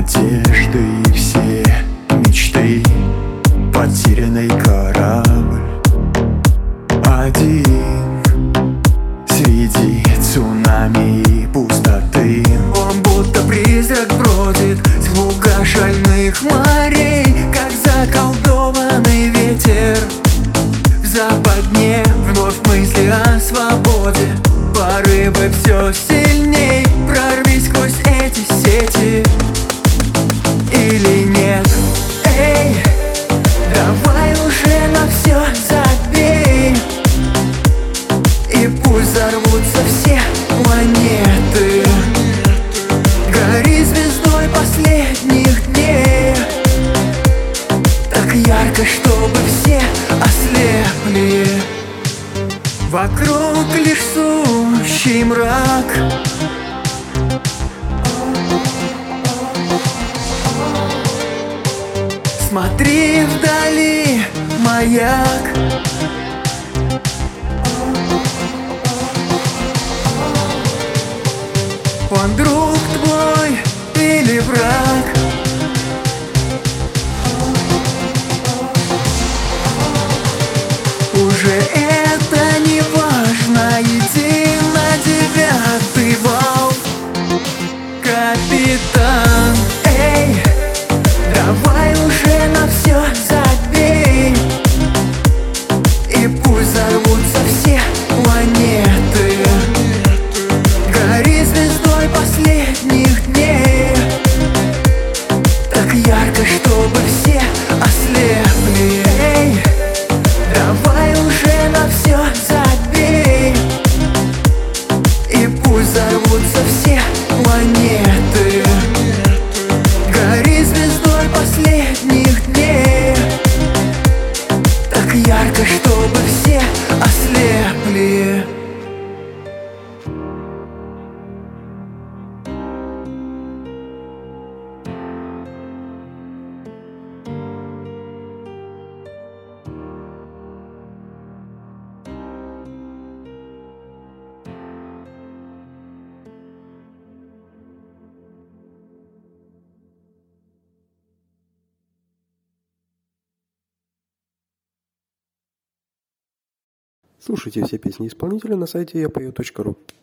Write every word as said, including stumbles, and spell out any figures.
надежды и все мечты. Потерянный корабль один среди цунами и пустоты. Он будто призрак бродит с луга шальных морей, как заколдованный ветер в западне. Вновь мысли о свободе, порывы все сильней. Прорвись сквозь эти сети или нет? Эй, давай уже на все забей, и пусть взорвутся все планеты. Гори звездой последних дней, так ярко, чтобы все ослепли. Вокруг лишь сущий мрак. Смотри вдали, маяк. Он друг твой или враг? Уже это не важно, иди на девятый вал, капитан. Эй, давай уже на все забей, и пусть взорвутся все планеты. Гори звездой последних дней, так ярко, чтобы все ослепли. Эй, давай уже на все забей, и пусть взорвутся все планеты. Гори звездой последних дней, так ярко, чтобы все ослепли. Слушайте все песни исполнителя на сайте я пою точка ру.